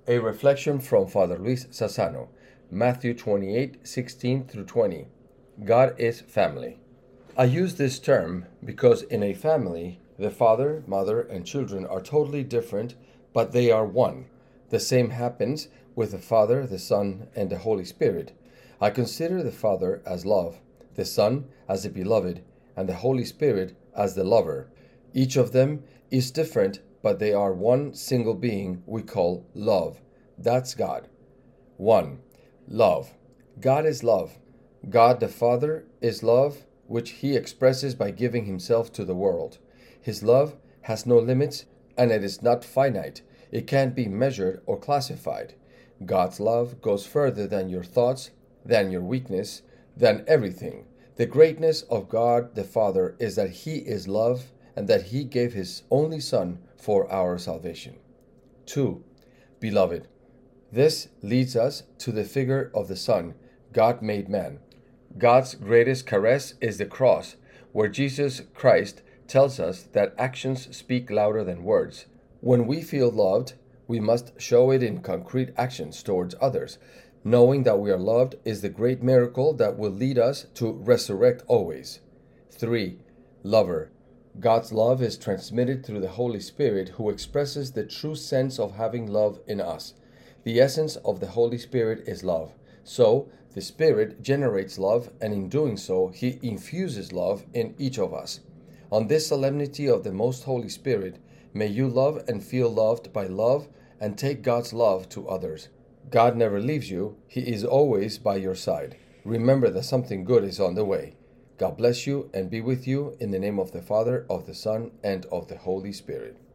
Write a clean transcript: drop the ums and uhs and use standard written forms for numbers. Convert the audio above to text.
A reflection from Father Luis Sassano, Matthew 28:16 through 20. God is family. I use this term because in a family, the father, mother, and children are totally different, but they are one. The same happens with the Father, the Son, and the Holy Spirit. I consider the Father as love, the Son as the beloved, and the Holy Spirit as the lover. Each of them is different, but they are one single being we call love. That's God. 1. Love. God is love. God the Father is love, which He expresses by giving Himself to the world. His love has no limits, and it is not finite. It can't be measured or classified. God's love goes further than your thoughts, than your weakness, than everything. The greatness of God the Father is that He is love and that He gave His only Son for our salvation. 2. Beloved. This leads us to the figure of the Son, God made man. God's greatest caress is the cross, where Jesus Christ tells us that actions speak louder than words. When we feel loved, we must show it in concrete actions towards others. Knowing that we are loved is the great miracle that will lead us to resurrect always. 3. Lover. God's love is transmitted through the Holy Spirit, who expresses the true sense of having love in us. The essence of the Holy Spirit is love. So, the Spirit generates love, and in doing so, He infuses love in each of us. On this solemnity of the Most Holy Spirit, may you love and feel loved by love and take God's love to others. God never leaves you. He is always by your side. Remember that something good is on the way. God bless you and be with you in the name of the Father, of the Son, and of the Holy Spirit.